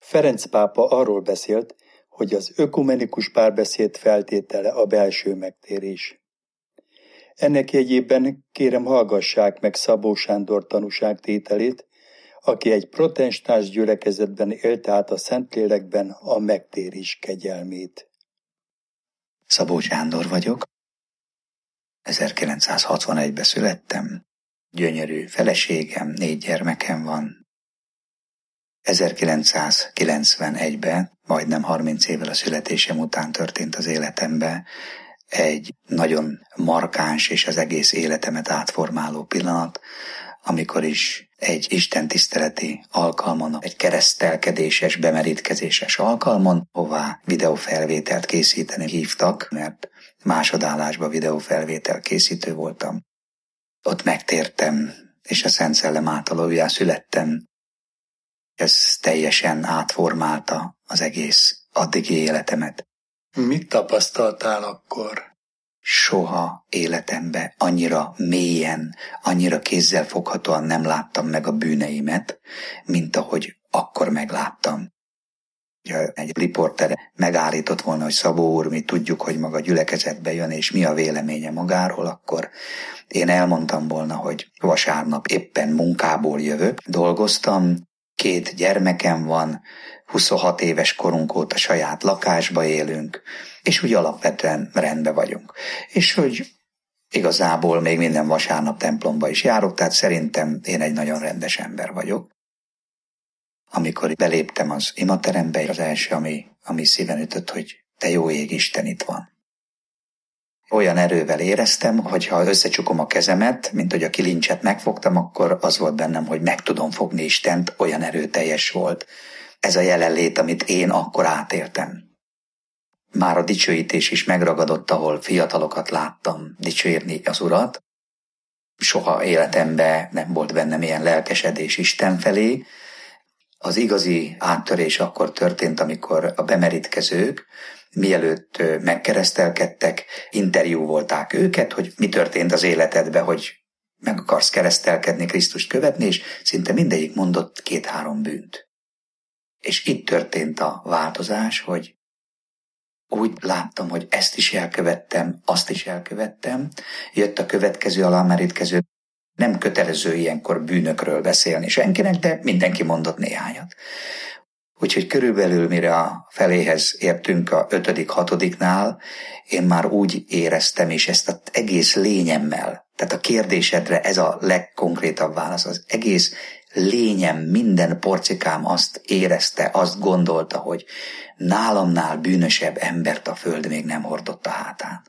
Ferenc pápa arról beszélt, hogy az ökumenikus párbeszéd feltétele a belső megtérés. Ennek jegyében kérem hallgassák meg Szabó Sándor tanúságtételét, aki egy protestáns gyülekezetben élte át a Szentlélekben a megtérés kegyelmét. Szabó Sándor vagyok. 1961-ben születtem. Gyönyörű feleségem, 4 gyermekem van. 1991-ben, majdnem 30 évvel a születésem után történt az életemben egy nagyon markáns és az egész életemet átformáló pillanat, amikor is egy istentiszteleti alkalmon, egy keresztelkedéses, bemerítkezéses alkalmon, hová videófelvételt készíteni hívtak, mert másodállásban videófelvétel készítő voltam. Ott megtértem, és a Szent Szellem által újjászülettem. Ez teljesen átformálta az egész addigi életemet. Mit tapasztaltál akkor? Soha életemben annyira mélyen, annyira kézzelfoghatóan nem láttam meg a bűneimet, mint ahogy akkor megláttam. Ha egy riporter megállított volna, hogy Szabó úr, mi tudjuk, hogy maga gyülekezetbe jön, és mi a véleménye magáról, akkor én elmondtam volna, hogy vasárnap éppen munkából jövök, dolgoztam, 2 gyermekem van, 26 éves korunk óta saját lakásba élünk, és úgy alapvetően rendben vagyunk. És hogy igazából még minden vasárnap templomba is járok, tehát szerintem én egy nagyon rendes ember vagyok. Amikor beléptem az imaterembe, az első, ami szíven ütött, hogy te jó ég, Isten itt van. Olyan erővel éreztem, hogy ha összecsukom a kezemet, mint hogy a kilincset megfogtam, akkor az volt bennem, hogy meg tudom fogni Istent, olyan erőteljes volt. Ez a jelenlét, amit én akkor átéltem. Már a dicsőítés is megragadott, ahol fiatalokat láttam dicsérni az Urat. Soha életemben nem volt bennem ilyen lelkesedés Isten felé. Az igazi áttörés akkor történt, amikor a bemerítkezők, mielőtt megkeresztelkedtek, interjúvolták őket, hogy mi történt az életedben, hogy meg akarsz keresztelkedni, Krisztust követni, és szinte mindegyik mondott 2-3 bűnt. És itt történt a változás, hogy úgy láttam, hogy ezt is elkövettem, azt is elkövettem, jött a következő alámerítkező, nem kötelező ilyenkor bűnökről beszélni senkinek, de mindenki mondott néhányat. Úgyhogy körülbelül mire a feléhez értünk a 5.-6. Én már úgy éreztem, és ezt az egész lényemmel, tehát a kérdésedre ez a legkonkrétabb válasz, az egész lényem, minden porcikám azt érezte, azt gondolta, hogy nálamnál bűnösebb embert a föld még nem hordott a hátán.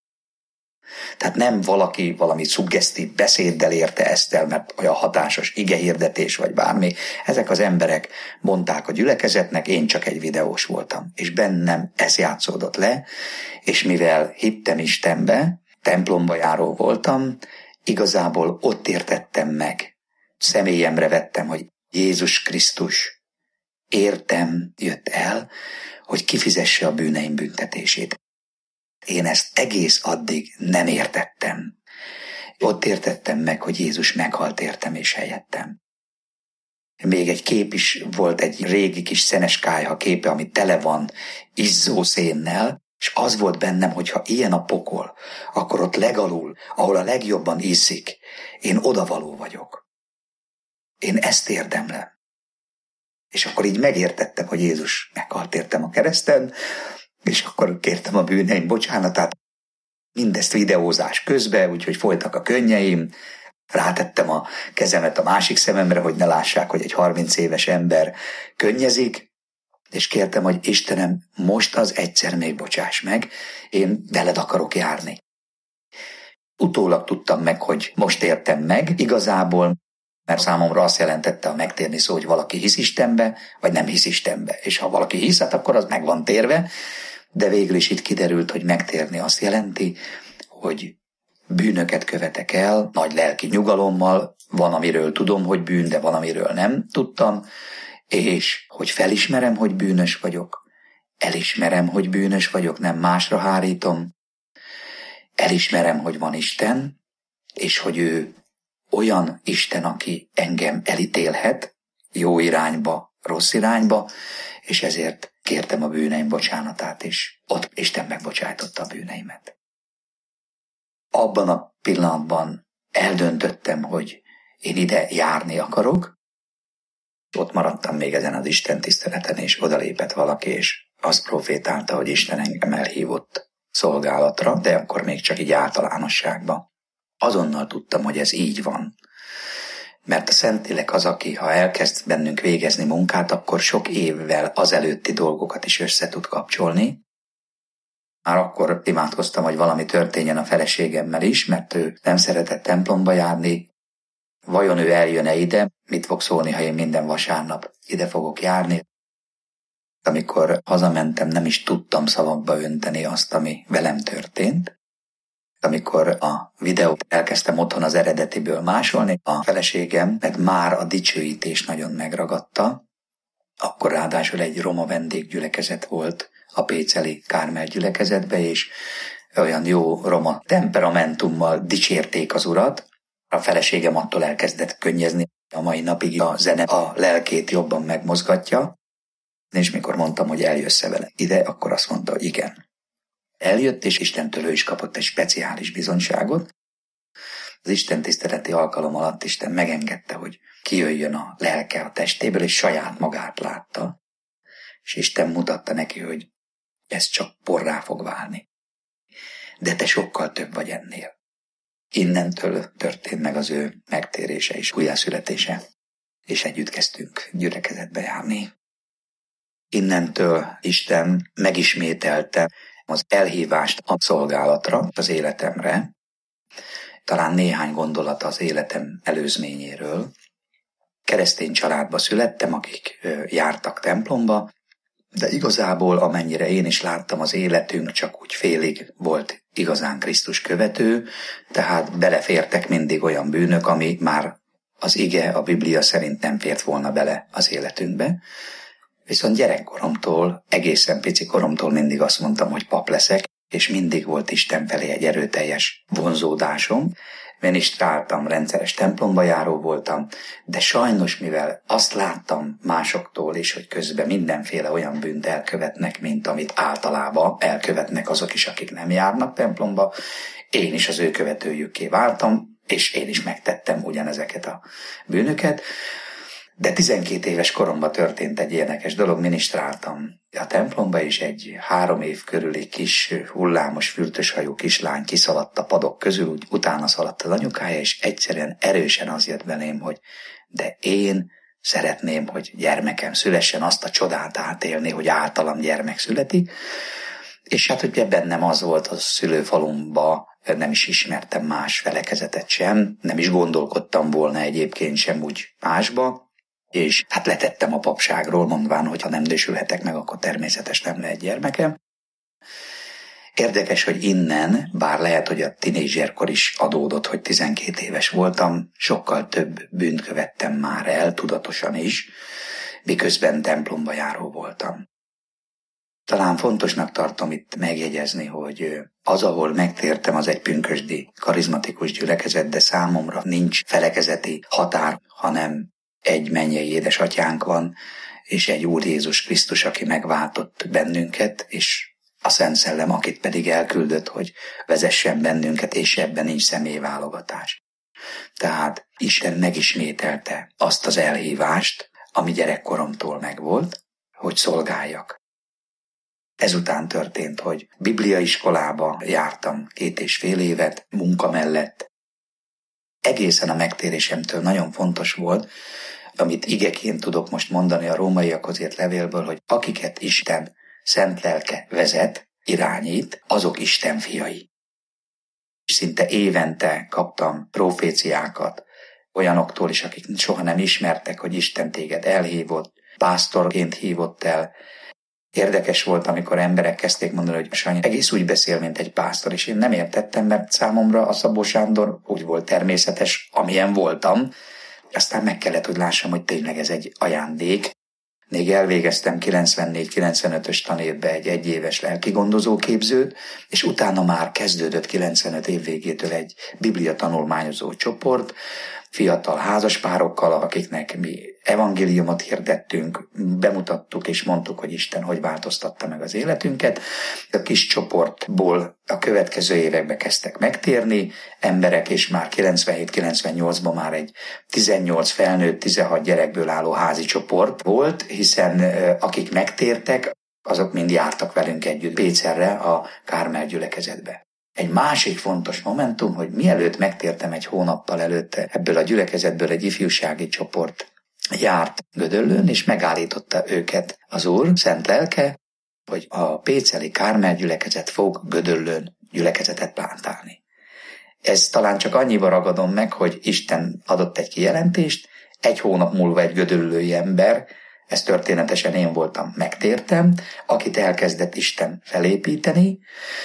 Tehát nem valaki valami szuggesztív beszéddel érte ezt el, mert olyan hatásos igehirdetés vagy bármi. Ezek az emberek mondták a gyülekezetnek, én csak egy videós voltam. És bennem ez játszódott le, és mivel hittem Istenbe, templomba járó voltam, igazából ott értettem meg. Személyemre vettem, hogy Jézus Krisztus értem jött el, hogy kifizesse a bűneim büntetését. Én ezt egész addig nem értettem. Ott értettem meg, hogy Jézus meghalt értem és helyettem. Még egy kép is volt, egy régi kis szenes kályha képe, ami tele van izzó szénnel, és az volt bennem, hogy ha ilyen a pokol, akkor ott legalul, ahol a legjobban iszik, én odavaló vagyok. Én ezt érdemlem. És akkor így megértettem, hogy Jézus meghalt értem a kereszten, és akkor kértem a bűneim bocsánatát. Mindezt videózás közben, úgyhogy folytak a könnyeim. Rátettem a kezemet a másik szememre, hogy ne lássák, hogy egy 30 éves ember könnyezik, és kértem, hogy Istenem, most az egyszer még bocsáss meg, én veled akarok járni. Utólag tudtam meg, hogy most értem meg igazából, mert számomra azt jelentette a megtérni szó, hogy valaki hisz Istenbe, vagy nem hisz Istenbe. És ha valaki hisz, hát akkor az meg van térve, de végül is itt kiderült, hogy megtérni azt jelenti, hogy bűnöket követek el, nagy lelki nyugalommal, van, amiről tudom, hogy bűn, de van, amiről nem tudtam, és hogy felismerem, hogy bűnös vagyok, elismerem, hogy bűnös vagyok, nem másra hárítom, elismerem, hogy van Isten, és hogy ő olyan Isten, aki engem elítélhet, jó irányba, rossz irányba, és ezért kértem a bűneim bocsánatát, és ott Isten megbocsájtotta a bűneimet. Abban a pillanatban eldöntöttem, hogy én ide járni akarok, ott maradtam még ezen az Isten tiszteleten, és odalépett valaki, és azt profétálta, hogy Isten engem elhívott szolgálatra, de akkor még csak így általánosságban. Azonnal tudtam, hogy ez így van. Mert a Szentlélek az, aki ha elkezd bennünk végezni munkát, akkor sok évvel azelőtti dolgokat is össze tud kapcsolni. Már akkor imádkoztam, hogy valami történjen a feleségemmel is, mert ő nem szeretett templomba járni. Vajon ő eljön-e ide? Mit fog szólni, ha én minden vasárnap ide fogok járni? Amikor hazamentem, nem is tudtam szavakba önteni azt, ami velem történt. Amikor a videót elkezdtem otthon az eredetiből másolni, a feleségem, mert már a dicsőítés nagyon megragadta, akkor ráadásul egy roma vendéggyülekezet volt a péceli Kármel gyülekezetbe, és olyan jó roma temperamentummal dicsérték az Urat. A feleségem attól elkezdett könnyezni, a mai napig a zene a lelkét jobban megmozgatja, és mikor mondtam, hogy eljössz-e vele ide, akkor azt mondta, hogy igen. Eljött, és Istentől ő is kapott egy speciális bizonyságot. Az Isten tiszteleti alkalom alatt Isten megengedte, hogy kijöjjön a lelke a testéből, és saját magát látta. És Isten mutatta neki, hogy ez csak porrá fog válni. De te sokkal több vagy ennél. Innentől történt meg az ő megtérése és újjászületése, és együtt kezdtünk gyülekezetbe járni. Innentől Isten megismételte az elhívást a szolgálatra, az életemre, talán néhány gondolat az életem előzményéről. Keresztény családba születtem, akik jártak templomba, de igazából amennyire én is láttam, az életünk csak úgy félig volt igazán Krisztus követő, tehát belefértek mindig olyan bűnök, ami már az ige, a Biblia szerint nem fért volna bele az életünkbe. Viszont gyerekkoromtól, egészen pici koromtól mindig azt mondtam, hogy pap leszek, és mindig volt Isten felé egy erőteljes vonzódásom. Ministráltam, rendszeres templomba járó voltam, de sajnos, mivel azt láttam másoktól is, hogy közben mindenféle olyan bűnt elkövetnek, mint amit általában elkövetnek azok is, akik nem járnak templomba, én is az ő követőjükké váltam, és én is megtettem ugyanezeket a bűnöket. De 12 éves koromban történt egy érdekes dolog, ministráltam a templomba, és egy 3 év körüli kis hullámos fürtöshajú kislány kiszaladt a padok közül, úgy utána szaladt az anyukája, és egyszerűen erősen az jött belém, hogy de én szeretném, hogy gyermekem szülessen, azt a csodát átélni, hogy általam gyermek születik. És hát ugye bennem az volt a szülőfalumba, nem is ismertem más felekezetet sem, nem is gondolkodtam volna egyébként sem úgy másba, és hát letettem a papságról, mondván, hogy ha nem dösülhetek meg, akkor természetes nem lehet gyermekem. Érdekes, hogy innen, bár lehet, hogy a tinédzserkor is adódott, hogy 12 éves voltam, sokkal több bűnt követtem már el, tudatosan is, miközben templomba járó voltam. Talán fontosnak tartom itt megjegyezni, hogy az, ahol megtértem, az egy pünkösdi, karizmatikus gyülekezet, de számomra nincs felekezeti határ, hanem egy mennyei édesatyánk van, és egy Úr Jézus Krisztus, aki megváltott bennünket, és a Szent Szellem, akit pedig elküldött, hogy vezessen bennünket, és ebben nincs személyválogatás. Tehát Isten megismételte azt az elhívást, ami gyerekkoromtól megvolt, hogy szolgáljak. Ezután történt, hogy bibliaiskolába jártam 2,5 évet, munka mellett. Egészen a megtérésemtől nagyon fontos volt, amit igeként tudok most mondani a rómaiakhoz írt levélből, hogy akiket Isten szent lelke vezet, irányít, azok Isten fiai. Szinte évente kaptam proféciákat olyanoktól is, akik soha nem ismertek, hogy Isten téged elhívott, pásztorként hívott el. Érdekes volt, amikor emberek kezdték mondani, hogy Sanyi egész úgy beszél, mint egy pásztor, és én nem értettem, mert számomra a Szabó Sándor úgy volt természetes, amilyen voltam. Aztán meg kellett, hogy lássam, hogy tényleg ez egy ajándék. Még elvégeztem 94-95-ös tanévbe egy 1 éves lelkigondozó képzőt, és utána már kezdődött 95 év végétől egy biblia tanulmányozó csoport, fiatal házaspárokkal, akiknek mi evangéliumot hirdettünk, bemutattuk és mondtuk, hogy Isten hogy változtatta meg az életünket. A kis csoportból a következő években kezdtek megtérni emberek, és már 97-98-ban már egy 18 felnőtt, 16 gyerekből álló házi csoport volt, hiszen akik megtértek, azok mind jártak velünk együtt Pécerre, a Kármel gyülekezetbe. Egy másik fontos momentum, hogy mielőtt megtértem egy hónappal előtte, ebből a gyülekezetből egy ifjúsági csoport járt Gödöllőn, és megállította őket az Úr szent lelke, hogy a péceli Kármel gyülekezet fog Gödöllőn gyülekezetet plántálni. Ez talán csak annyiba ragadom meg, hogy Isten adott egy kijelentést, egy hónap múlva egy gödöllői ember, ez történetesen én voltam, megtértem, akit elkezdett Isten felépíteni.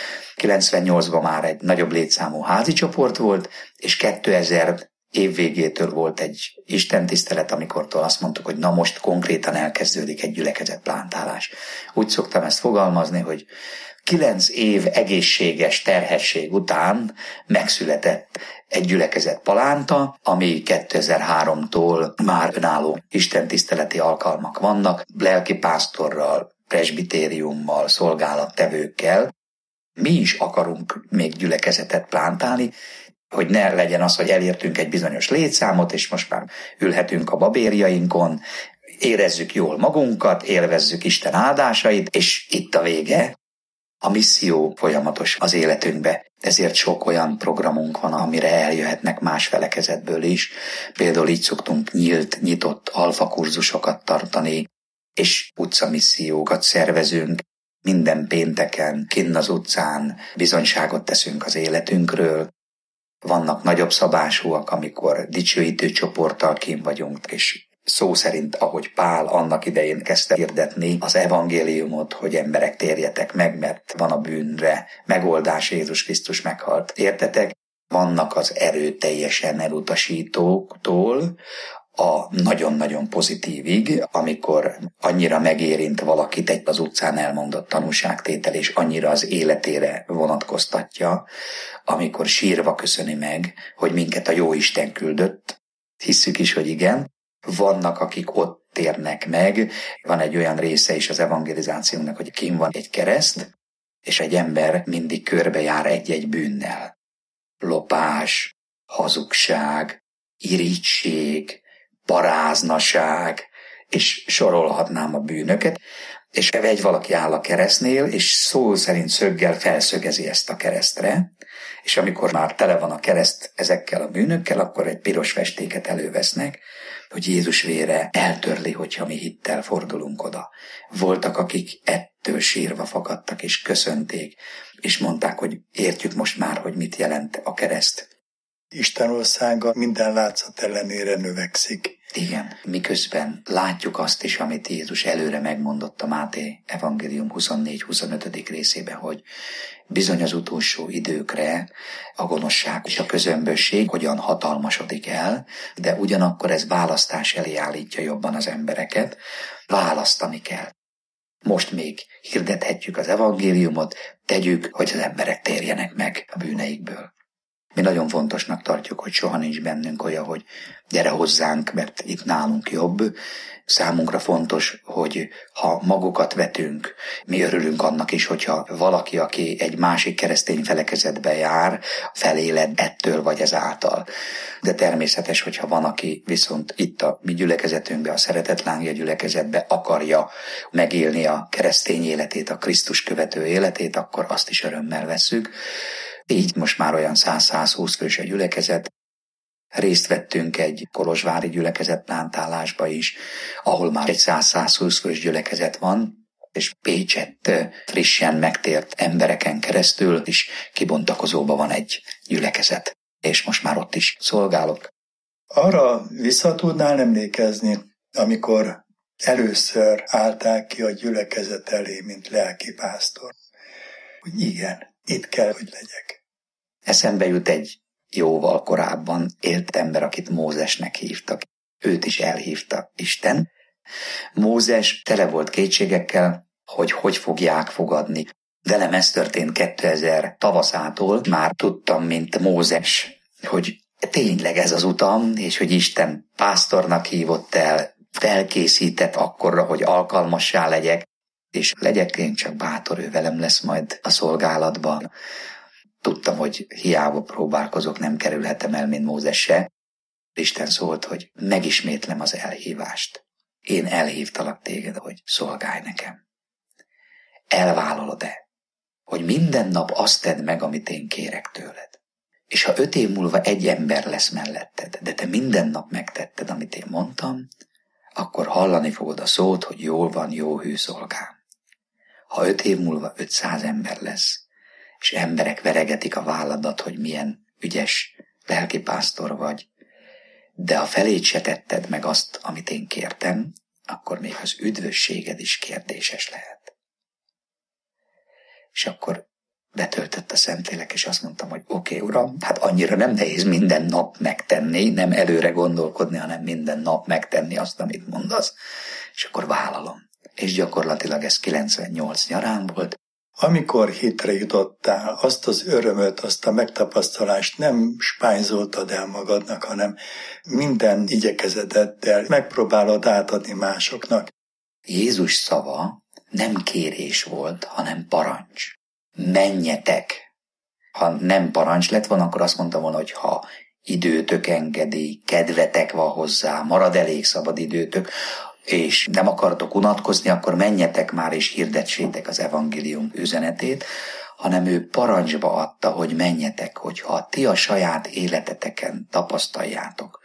98-ban már egy nagyobb létszámú házi csoport volt, és 2000 év végétől volt egy istentisztelet, amikortól azt mondtuk, hogy na most konkrétan elkezdődik egy gyülekezetplántálás. Úgy szoktam ezt fogalmazni, hogy 9 év egészséges terhesség után megszületett egy gyülekezet palánta, ami 2003-tól már önálló istentiszteleti alkalmak vannak, lelkipásztorral, presbitériummal, szolgálattevőkkel. Mi is akarunk még gyülekezetet plántálni, hogy ne legyen az, hogy elértünk egy bizonyos létszámot, és most már ülhetünk a babérjainkon, érezzük jól magunkat, élvezzük Isten áldásait, és itt a vége. A misszió folyamatos az életünkbe, ezért sok olyan programunk van, amire eljöhetnek más felekezetből is. Például így szoktunk nyitott alfakurzusokat tartani, és utcamissziókat szervezünk. Minden pénteken kinn az utcán bizonyságot teszünk az életünkről. Vannak nagyobb szabásúak, amikor dicsőítő csoporttal kint vagyunk, és szó szerint, ahogy Pál annak idején kezdte hirdetni az evangéliumot, hogy emberek térjetek meg, mert van a bűnre megoldás, Jézus Krisztus meghalt. Értetek? Vannak az erőteljesen elutasítóktól a nagyon-nagyon pozitívig, amikor annyira megérint valakit egy az utcán elmondott tanúságtétel, és annyira az életére vonatkoztatja, amikor sírva köszöni meg, hogy minket a Jóisten küldött. Hisszük is, hogy igen. Vannak, akik ott térnek meg. Van egy olyan része is az evangelizációnak, hogy kint van egy kereszt, és egy ember mindig körbejár egy-egy bűnnel. Lopás, hazugság, irigység, paráznaság, és sorolhatnám a bűnöket, és egy valaki áll a keresztnél, és szó szerint szöggel felszögezi ezt a keresztre, és amikor már tele van a kereszt ezekkel a bűnökkel, akkor egy piros festéket elővesznek, hogy Jézus vére eltörli, hogyha mi hittel fordulunk oda. Voltak, akik ettől sírva fakadtak, és köszönték, és mondták, hogy értjük most már, hogy mit jelent a kereszt. Isten országa minden látszat ellenére növekszik. Igen, miközben látjuk azt is, amit Jézus előre megmondott a Máté evangélium 24-25. részében, hogy bizony az utolsó időkre a gonoszság és a közömbösség hogyan hatalmasodik el, de ugyanakkor ez választás elé állítja jobban az embereket. Választani kell. Most még hirdethetjük az evangéliumot, tegyük, hogy az emberek térjenek meg a bűneikből. Mi nagyon fontosnak tartjuk, hogy soha nincs bennünk olyan, hogy gyere hozzánk, mert itt nálunk jobb. Számunkra fontos, hogy ha magukat vetünk, mi örülünk annak is, hogyha valaki, aki egy másik keresztény felekezetbe jár, feléled ettől vagy ezáltal. De természetes, hogyha van, aki viszont itt a mi gyülekezetünkbe, a Szeretetlángja gyülekezetbe akarja megélni a keresztény életét, a Krisztus követő életét, akkor azt is örömmel vesszük. Így most már olyan 100-120 fős a gyülekezet. Részt vettünk egy kolozsvári gyülekezetplántálásba is, ahol már egy 100-120 fős gyülekezet van, és Pécsett frissen megtért embereken keresztül is kibontakozóban van egy gyülekezet, és most már ott is szolgálok. Arra vissza tudnál emlékezni, amikor először álltál ki a gyülekezet elé, mint lelkipásztor, hogy igen, itt kell, hogy legyek. Eszembe jut egy jóval korábban élt ember, akit Mózesnek hívtak. Őt is elhívta Isten. Mózes tele volt kétségekkel, hogy fogják fogadni. Velem ez történt 2000 tavaszától, már tudtam, mint Mózes, hogy tényleg ez az utam, és hogy Isten pásztornak hívott el, felkészített akkorra, hogy alkalmassá legyek, és legyek én csak bátor, ő velem lesz majd a szolgálatban. Tudtam, hogy hiába próbálkozok, nem kerülhetem el, mint Mózes se. Isten szólt, hogy megismétlem az elhívást. Én elhívtalak téged, hogy szolgálj nekem. Elvállalod-e, hogy minden nap azt tedd meg, amit én kérek tőled? És ha 5 év múlva egy ember lesz melletted, de te minden nap megtetted, amit én mondtam, akkor hallani fogod a szót, hogy jól van, jó hű szolgám. Ha 5 év múlva 500 ember lesz, és emberek veregetik a válladat, hogy milyen ügyes lelkipásztor vagy, de a felét se tetted meg azt, amit én kértem, akkor még az üdvösséged is kérdéses lehet. És akkor betöltött a Szentlélek, és azt mondtam, hogy oké, Uram, hát annyira nem nehéz minden nap megtenni, nem előre gondolkodni, hanem minden nap megtenni azt, amit mondasz, és akkor vállalom. És gyakorlatilag ez 98 nyarán volt. Amikor hitre jutottál, azt az örömöt, azt a megtapasztalást nem spányzoltad el magadnak, hanem minden igyekezeteddel megpróbálod átadni másoknak. Jézus szava nem kérés volt, hanem parancs. Menjetek! Ha nem parancs lett volna, akkor azt mondtam volna, hogy ha időtök engedi, kedvetek van hozzá, marad elég szabad időtök, és nem akartok unatkozni, akkor menjetek már és hirdessétek az evangélium üzenetét, hanem ő parancsba adta, hogy menjetek, hogyha ti a saját életeteken tapasztaljátok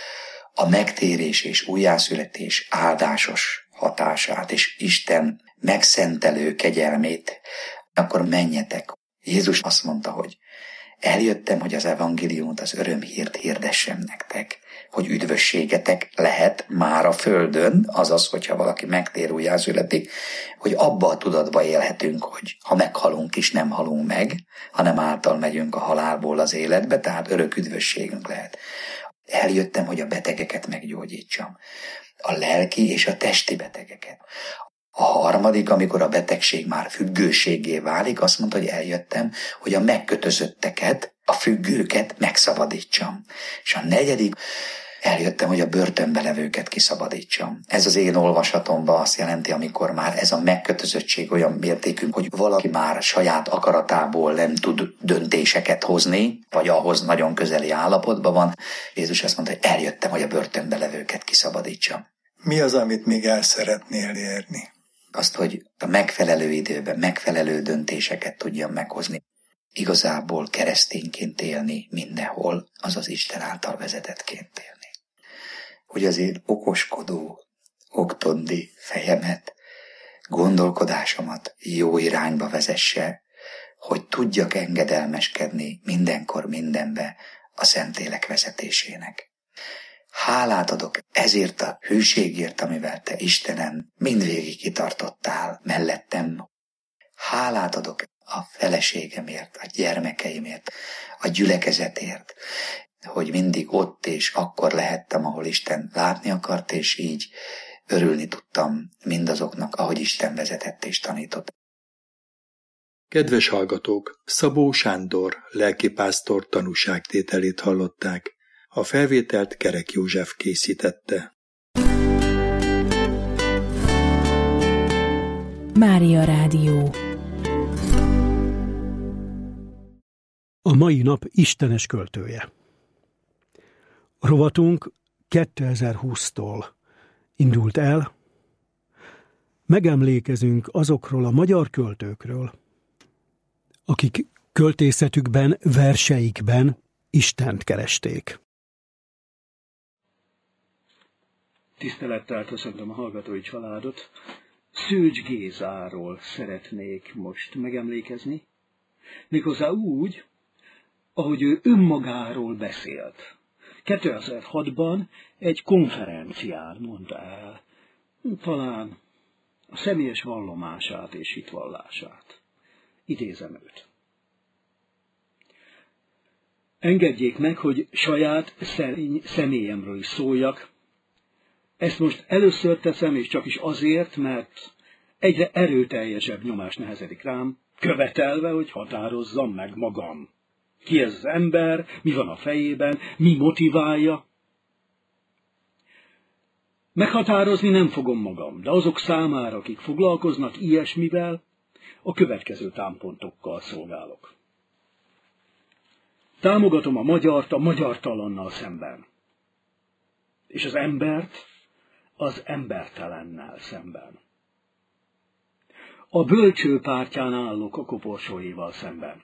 a megtérés és újjászületés áldásos hatását, és Isten megszentelő kegyelmét, akkor menjetek. Jézus azt mondta, hogy eljöttem, hogy az evangéliumot, az örömhírt hirdessem nektek, hogy üdvösségetek lehet már a földön, azaz, hogyha valaki megtér, újjászületik, hogy abba a tudatba élhetünk, hogy ha meghalunk is, nem halunk meg, hanem által megyünk a halálból az életbe, tehát örök üdvösségünk lehet. Eljöttem, hogy a betegeket meggyógyítsam, a lelki és a testi betegeket. A harmadik, amikor a betegség már függőségé válik, azt mondta, hogy eljöttem, hogy a megkötözötteket, a függőket megszabadítsam. És a negyedik, eljöttem, hogy a börtönbe levőket kiszabadítsam. Ez az én olvasatomban azt jelenti, amikor már ez a megkötözöttség olyan mértékű, hogy valaki már saját akaratából nem tud döntéseket hozni, vagy ahhoz nagyon közeli állapotban van. Jézus azt mondta, hogy eljöttem, hogy a börtönbe levőket kiszabadítsam. Mi az, amit még el szeretnél érni? Azt, hogy a megfelelő időben megfelelő döntéseket tudjam meghozni. Igazából keresztényként élni mindenhol, azaz Isten által vezetettként élni. Hogy az én okoskodó, oktondi fejemet, gondolkodásomat jó irányba vezesse, hogy tudjak engedelmeskedni mindenkor mindenbe a Szentlélek vezetésének. Hálát adok ezért a hűségért, amivel te, Istenem, mindvégig kitartottál mellettem. Hálát adok a feleségemért, a gyermekeimért, a gyülekezetért, hogy mindig ott és akkor lehettem, ahol Isten látni akart, és így örülni tudtam mindazoknak, ahogy Isten vezetett és tanított. Kedves hallgatók, Szabó Sándor lelkipásztor tanúságtételét hallották. A felvételt Kerek József készítette. Mária Rádió. A mai nap istenes költője. A rovatunk 2020-tól indult el. Megemlékezünk azokról a magyar költőkről, akik költészetükben, verseikben Istent keresték. Tisztelettel köszöntöm a hallgatói családot. Szőcs Gézáról szeretnék most megemlékezni, méghozzá úgy, ahogy ő önmagáról beszélt. 2006-ban egy konferencián mondta el talán a személyes vallomását és hitvallását. Idézem őt. Engedjék meg, hogy saját személyemről is szóljak. Ezt most először teszem, és csak is azért, mert egyre erőteljesebb nyomás nehezedik rám, követelve, hogy határozzam meg magam. Ki ez az ember, mi van a fejében, mi motiválja. Meghatározni nem fogom magam, de azok számára, akik foglalkoznak ilyesmivel, a következő támpontokkal szolgálok. Támogatom a magyart a magyartalannal szemben, és az embert az embertelennel szemben. A bölcső pártján állok a koporsóéval szemben.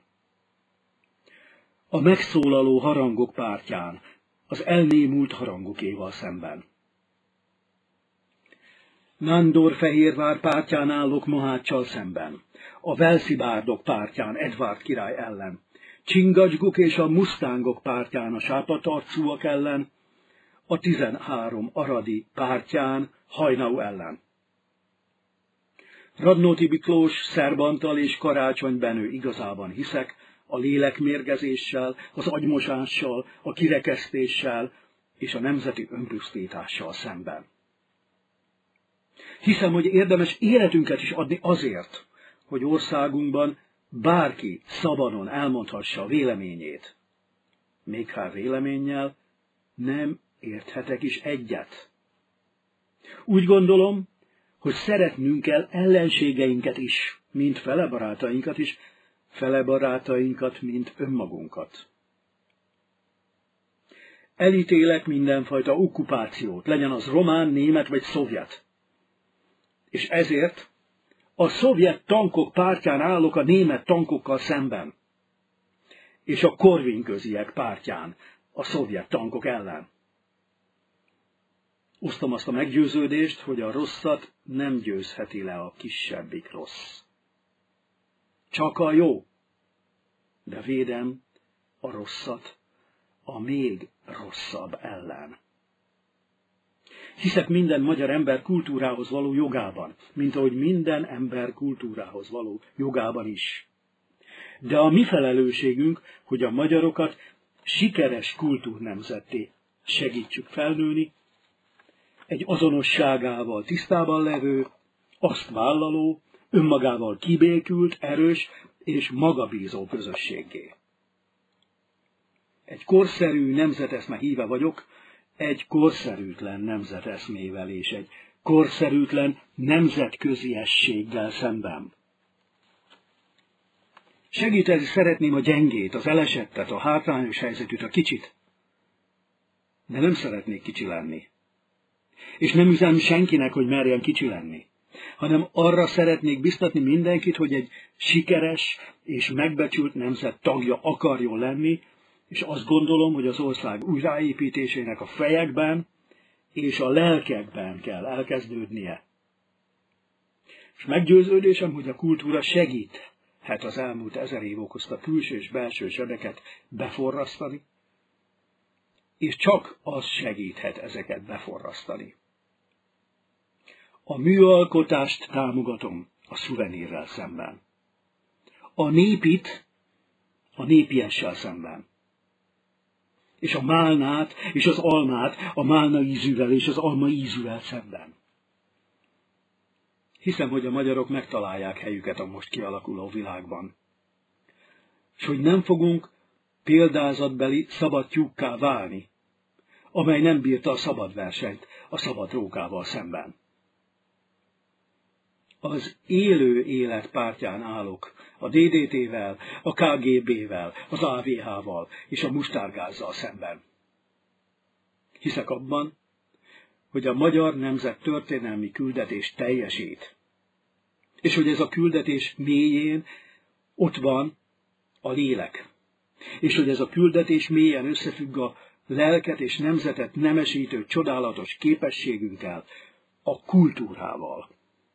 A megszólaló harangok pártján, az elnémult harangokéval szemben. Nándor-Fehérvár pártján állok Moháccsal szemben, a Velszi bárdok pártján Edvárd király ellen, Csingacsguk és a Mustangok pártján a sápatarcúak ellen, a 13 aradi pártján Hajnau ellen. Radnóti Miklós, Szerb Antal és Karácsony Benő igazában hiszek a lélekmérgezéssel, az agymosással, a kirekesztéssel és a nemzeti önpusztítással szemben. Hiszem, hogy érdemes életünket is adni azért, hogy országunkban bárki szabadon elmondhassa a véleményét. Még ha véleménnyel nem érthetek is egyet. Úgy gondolom, hogy szeretnünk kell ellenségeinket is, mint felebarátainkat is, felebarátainkat, mint önmagunkat. Elítélek mindenfajta okkupációt, legyen az román, német vagy szovjet. És ezért a szovjet tankok pártján állok a német tankokkal szemben, és a korvényköziek pártján a szovjet tankok ellen. Osztom azt a meggyőződést, hogy a rosszat nem győzheti le a kisebbik rossz. Csak a jó, de védem a rosszat a még rosszabb ellen. Hiszek minden magyar ember kultúrához való jogában, mint ahogy minden ember kultúrához való jogában is. De a mi felelősségünk, hogy a magyarokat sikeres kultúrnemzetté segítsük felnőni, egy azonosságával tisztában levő, azt vállaló, önmagával kibékült, erős és magabízó közösséggé. Egy korszerű nemzeteszme híve vagyok, egy korszerűtlen nemzeteszmével és egy korszerűtlen nemzetköziességgel szemben. Segíteni szeretném a gyengét, az elesettet, a hátrányos helyzetűt, a kicsit, de nem szeretnék kicsi lenni. És nem üzenem senkinek, hogy merjen kicsi lenni, hanem arra szeretnék biztatni mindenkit, hogy egy sikeres és megbecsült nemzet tagja akarjon lenni, és azt gondolom, hogy az ország újraépítésének a fejekben és a lelkekben kell elkezdődnie. És meggyőződésem, hogy a kultúra segíthet az elmúlt 1000 év okozta külső és belső sebeket beforrasztani, és csak az segíthet ezeket beforrasztani. A műalkotást támogatom a szuvenírrel szemben. A népit a népiessel szemben. És a málnát és az almát a málna ízűvel és az alma ízűvel szemben. Hiszem, hogy a magyarok megtalálják helyüket a most kialakuló világban. És hogy nem fogunk példázatbeli szabad tyúkká válni, amely nem bírta a szabad versenyt a szabad rókával szemben. Az élő élet pártján állok, a DDT-vel, a KGB-vel, az AVH-val és a mustárgázzal szemben. Hiszek abban, hogy a magyar nemzet történelmi küldetés teljesít, és hogy ez a küldetés mélyén ott van a lélek, és hogy ez a küldetés mélyen összefügg a lelket és nemzetet nemesítő csodálatos képességünkkel, a kultúrával.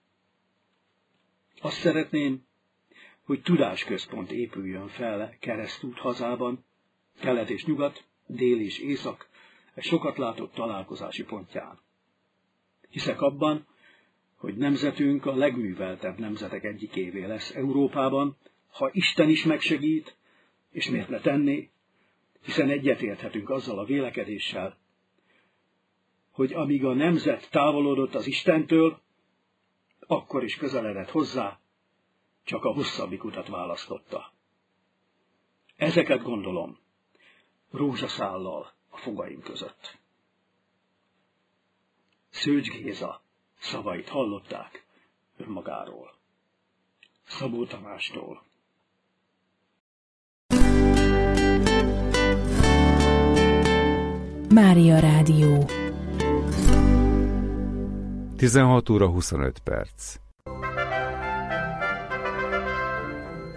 Azt szeretném, hogy tudásközpont épüljön fel Keresztút hazában, kelet és nyugat, dél és észak, egy sokat látott találkozási pontján. Hiszek abban, hogy nemzetünk a legműveltebb nemzetek egyikévé lesz Európában, ha Isten is megsegít, és miért ne tenné, hiszen egyetérthetünk azzal a vélekedéssel, hogy amíg a nemzet távolodott az Istentől, akkor is közeledett hozzá, csak a hosszabbik utat választotta. Ezeket gondolom rózsaszállal a fogaim között. Szőcs Géza szavait hallották önmagáról, Szabó Tamástól. Mária Rádió. 16 óra 25 perc.